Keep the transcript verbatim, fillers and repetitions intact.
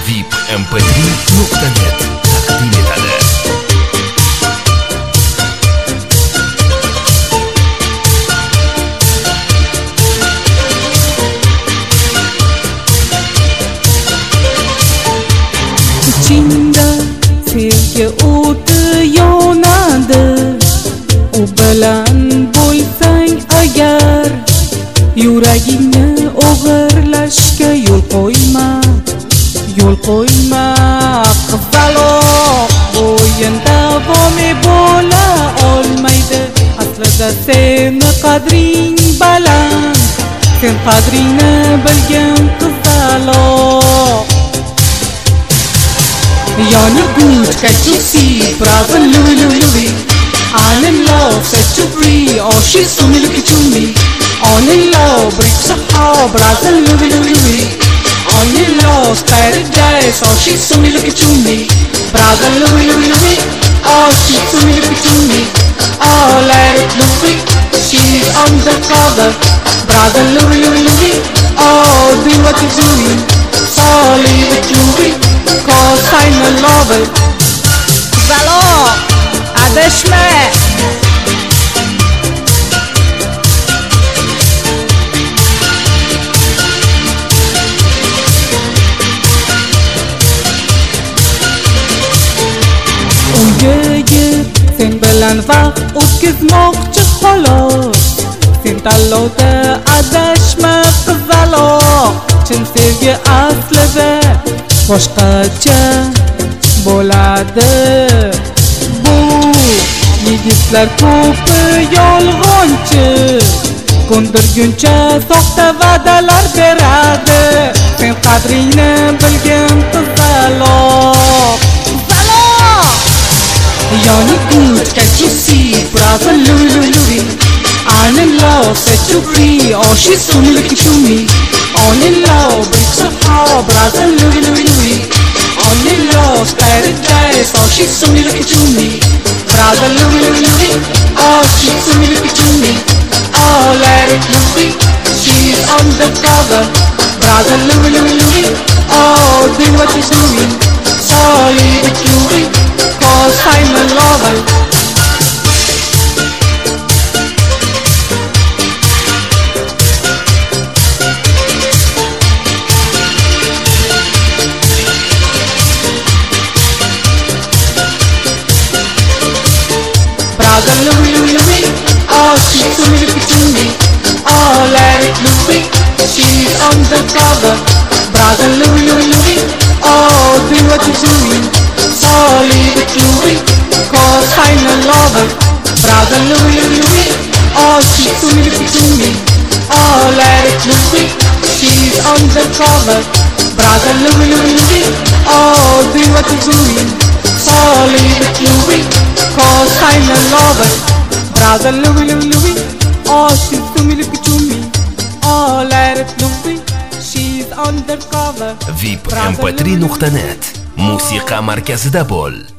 V I P M P три nuqta net taqdim etadi. İçinde sevgi o'ti yonadi, u bilan bo'lsang agar, yuragingni o'g'irlashga yo'l qo'yma, yo'l qo'yma. Qizaloq bo'yin davomi bo'la olmaydi, aslida seni qadring baland, sen qadringni bilgan qizaloq. You're good, can't you see? Brother Louie, Louie, Louie. I'm in love, set you free. Oh, she's so me, look at me. On in love, bricks of heart. Brother Louie, Louie, Louie. On in love, paradise. Oh, she's so me, look at me. Brother Louie, Louie, Louie. Oh, she's so me, look at me. Oh, let it Louie. She's undercover. Brother Louie, Louie, Louie. Oh, do what you're doing. So leave it Louie. Cause I'm a lover. Qizaloq, adashma. Uyga sen bilan vaqt o'tkazmoqchi xolos. Sen tanlovda adashma qizaloq. Chin sevgi aslida boshqacha bo'ladi. Bu yigitlar ko'pi yolg'onchi, ko'ndirguncha soxta va'dalar beradi. Sen qadringni bilgin qizaloq. Qizaloq, you're good, can't you see? Brother Louie, Louie, Louie. I'm in love, set you free. Oh, she's so me, look at me. On in love, bricks of heart. Brother Louie, Louie, Louie. On in love, paradise. Oh, she's so me, look at me. Brother Louie, Louie, Louie. Oh, she's so me, look at me. Oh, let it Louie. She's undercover. Brother Louie, Louie, Louie. Oh, do what you're doing. So leave it Louie. Cause I'm a lover. Brother Louie, Louie, Louie. Oh, she's so me, look at me. Oh, let it Louie. She's undercover. Brother Louie, Louie, Louie. Oh, do what you're doing. So leave it Louie. Cause I'm a lover. Brother Louie, Louie, Louie. Oh, she's so me, look at me. Oh, let it Louie. She's undercover. Brother Louie, Louie, Louie. Oh, do what you're doing. So leave it Louie. Cause I'm a lover. Brother Louie, Louie, Louie. Oh, she's so me, look at me. Oh, let it Louie. She's undercover. V I P M P три nuqta net musiqa markazida bo'l.